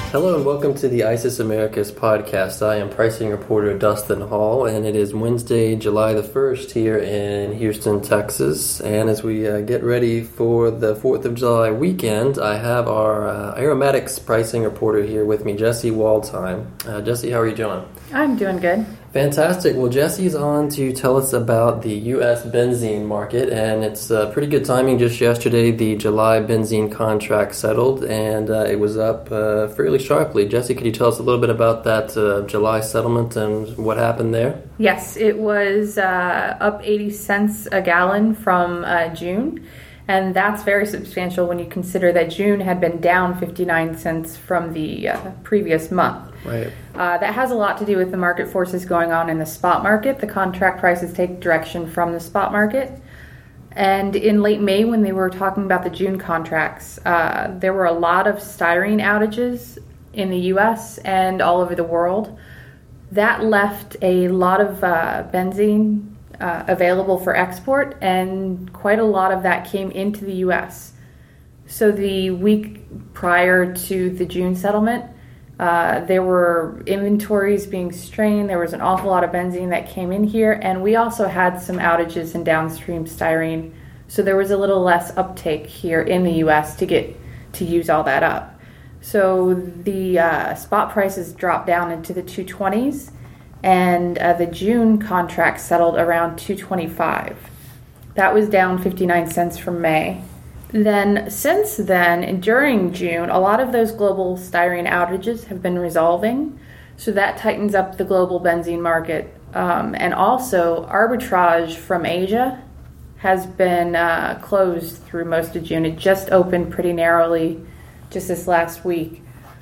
Hello and welcome to the ISIS Americas podcast. I am pricing reporter Dustin Hall, and it is Wednesday, July the 1st here in Houston, Texas. And as we get ready for the 4th of July weekend, I have our Aromatics pricing reporter here with me, Jesse Waldheim. Jesse, how are you doing? I'm doing good. Fantastic. Well, Jesse's on to tell us about the U.S. benzene market, and it's pretty good timing. Just yesterday, the July benzene contract settled, and it was up fairly sharply. Jesse, could you tell us a little bit about that July settlement and what happened there? Yes, it was up 80 cents a gallon from June, and that's very substantial when you consider that June had been down 59 cents from the previous month. Right. That has a lot to do with the market forces going on in the spot market. The contract prices take direction from the spot market. And in late May, when they were talking about the June contracts, there were a lot of styrene outages in the U.S. and all over the world. That left a lot of benzene available for export, and quite a lot of that came into the U.S. So the week prior to the June settlement, there were inventories being strained. There was an awful lot of benzene that came in here, and we also had some outages in downstream styrene. So there was a little less uptake here in the U.S. to use all that up. So the spot prices dropped down into the 220s, and the June contract settled around 225. That was down 59 cents from May. Then, since then, and during June, a lot of those global styrene outages have been resolving, so that tightens up the global benzene market. And also, arbitrage from Asia has been closed through most of June. It just opened pretty narrowly just this last week.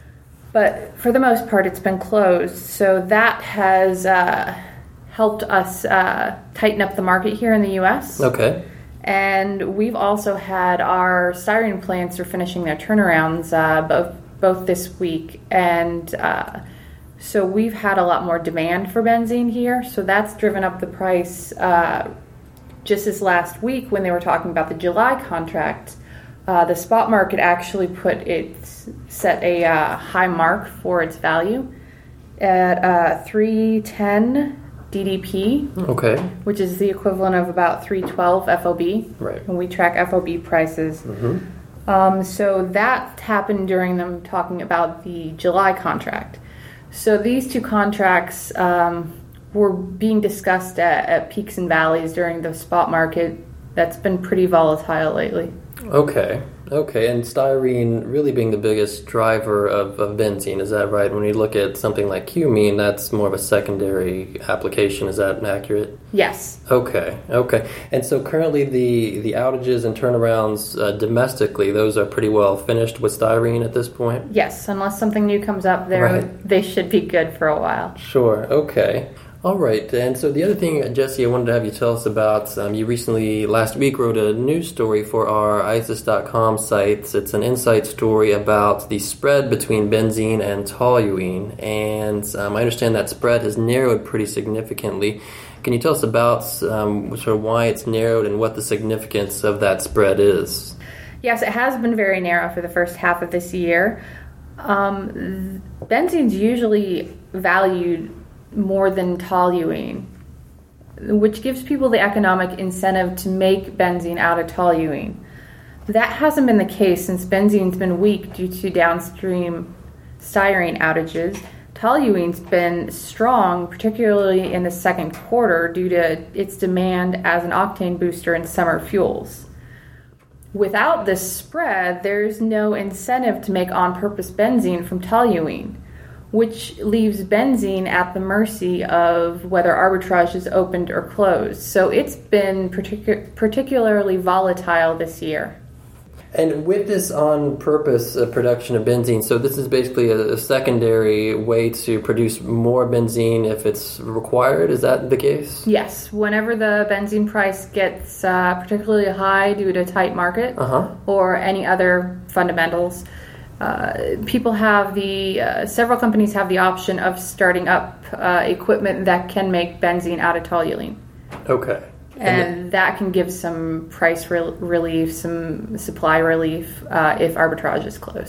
But for the most part, it's been closed, so that has helped us tighten up the market here in the U.S. Okay. And we've also had our styrene plants are finishing their turnarounds both this week. And so we've had a lot more demand for benzene here. So that's driven up the price just this last week when they were talking about the July contract. The spot market actually set a high mark for its value at 310 DDP, okay, which is the equivalent of about 312 FOB. Right. When we track FOB prices. Mm-hmm. So that happened during them talking about the July contract. So these two contracts were being discussed at peaks and valleys during the spot market. That's been pretty volatile lately. Okay, and styrene really being the biggest driver of benzene, is that right? When you look at something like cumene, that's more of a secondary application, is that accurate? Yes. Okay. And so currently the outages and turnarounds domestically, those are pretty well finished with styrene at this point? Yes, unless something new comes up there, right. They should be good for a while. Sure, okay. All right, and so the other thing, Jesse, I wanted to have you tell us about, you recently, last week, wrote a news story for our ISIS.com site. It's an insight story about the spread between benzene and toluene, and I understand that spread has narrowed pretty significantly. Can you tell us about sort of why it's narrowed and what the significance of that spread is? Yes, it has been very narrow for the first half of this year. Benzene's usually valued more than toluene, which gives people the economic incentive to make benzene out of toluene. That hasn't been the case since benzene's been weak due to downstream styrene outages. Toluene's been strong, particularly in the second quarter, due to its demand as an octane booster in summer fuels. Without this spread, there's no incentive to make on-purpose benzene from toluene, which leaves benzene at the mercy of whether arbitrage is opened or closed. So it's been particularly volatile this year. And with this on-purpose production of benzene, so this is basically a secondary way to produce more benzene if it's required, is that the case? Yes. Whenever the benzene price gets particularly high due to a tight market or any other fundamentals, people have several companies have the option of starting up equipment that can make benzene out of toluene. Okay. And that can give some price relief, some supply relief if arbitrage is closed.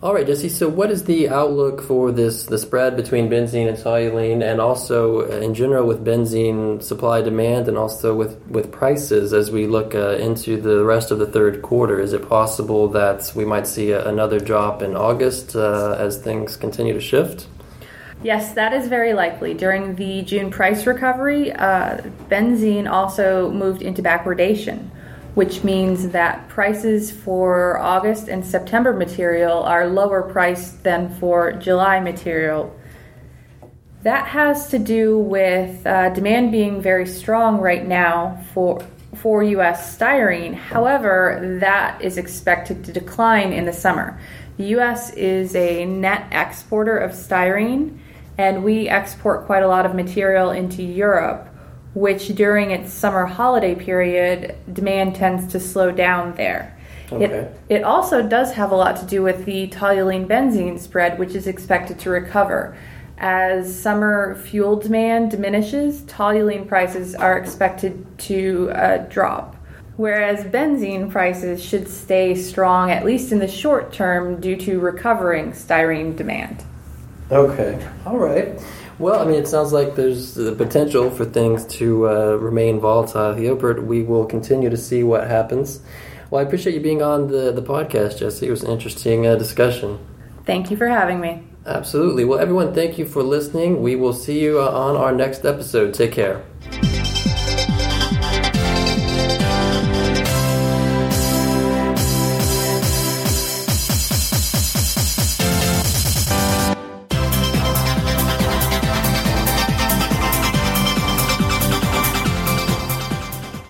All right, Jesse, so what is the outlook for the spread between benzene and toluene, and also in general with benzene supply demand, and also with prices as we look into the rest of the third quarter? Is it possible that we might see another drop in August as things continue to shift? Yes, that is very likely. During the June price recovery, benzene also moved into backwardation, which means that prices for August and September material are lower priced than for July material. That has to do with demand being very strong right now for U.S. styrene. However, that is expected to decline in the summer. The U.S. is a net exporter of styrene, and we export quite a lot of material into Europe, which during its summer holiday period, demand tends to slow down there. Okay. It also does have a lot to do with the toluene-benzene spread, which is expected to recover. As summer fuel demand diminishes, toluene prices are expected to drop, whereas benzene prices should stay strong, at least in the short term, due to recovering styrene demand. Okay. All right. Well, I mean, it sounds like there's the potential for things to remain volatile here, but we will continue to see what happens. Well, I appreciate you being on the podcast, Jesse. It was an interesting discussion. Thank you for having me. Absolutely. Well, everyone, thank you for listening. We will see you on our next episode. Take care.